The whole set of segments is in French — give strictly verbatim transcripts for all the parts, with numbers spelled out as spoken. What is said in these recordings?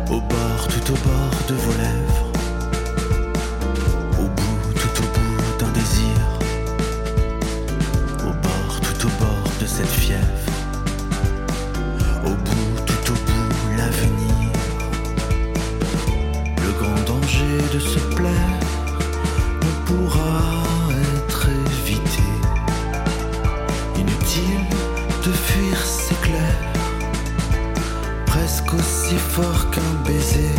Au bord, tout au bord de vos lèvres, au bout, tout au bout d'un désir, au bord, tout au bord de cette fièvre, au bout, tout au bout l'avenir, le grand danger de se plaire ne pourra être évité. Inutile de fuir, c'est clair, presque aussi fort qu'un baiser.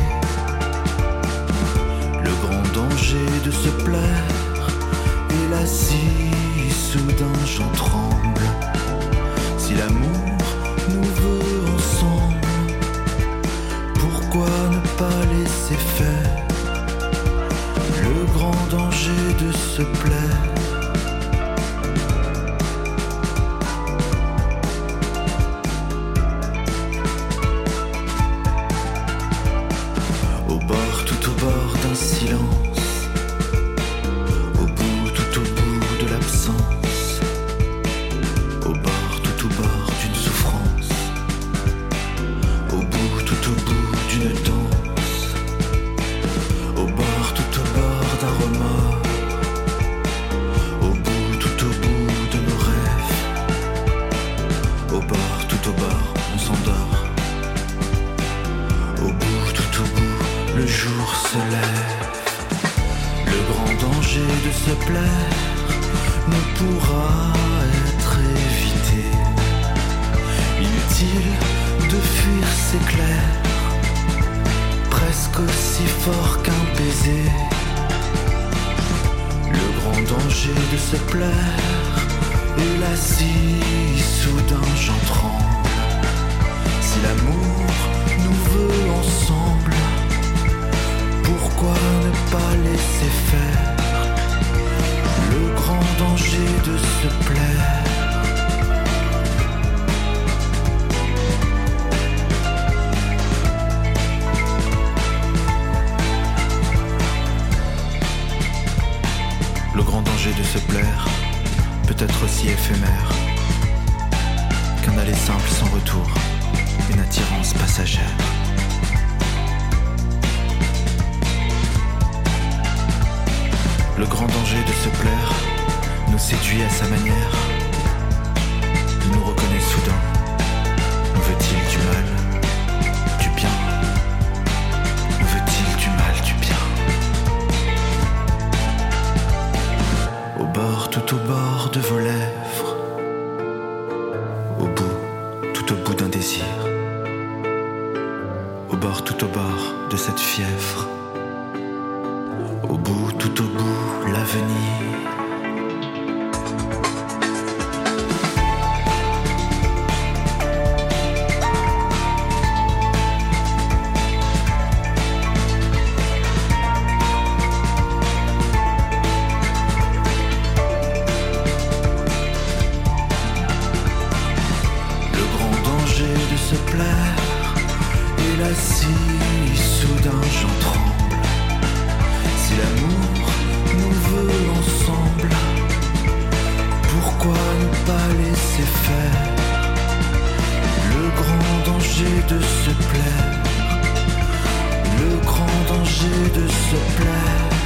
Le grand danger de se plaire, et là si soudain j'en tremble. Si l'amour nous veut ensemble, pourquoi ne pas laisser faire? Le grand danger de se plaire. Au bord, tout au bord d'un silence, au bout, tout au bout de l'absence, au bord, tout au bord d'une souffrance, au bout, tout au bout d'une danse, au bord, tout au bord d'un remords, au bout, tout au bout de nos rêves, au bord, tout au bord, on s'endort, au bout, tout au bout, le jour se lève. Le grand danger de se plaire ne pourra être évité. Inutile de fuir, c'est clair, presque aussi fort qu'un baiser. Le grand danger de se plaire, et là si soudain j'en tremble. Si l'amour nous veut ensemble, pourquoi ne pas laisser faire? Le grand danger de se plaire. Le grand danger de se plaire peut être aussi éphémère qu'un aller simple sans retour, une attirance passagère. Le grand danger de se plaire nous séduit à sa manière. Il nous reconnaît soudain. Nous veut-il du mal, du bien? Nous veut-il du mal, du bien? Au bord, tout au bord de vos lèvres, au bout, tout au bout d'un désir, au bord, tout au bord de cette fièvre, au bout, tout au bout, l'avenir. Le grand danger de se plaire, et là si soudain j'en tremble. Si l'amour nous veut ensemble, pourquoi ne pas laisser faire? Le grand danger de se plaire, le grand danger de se plaire.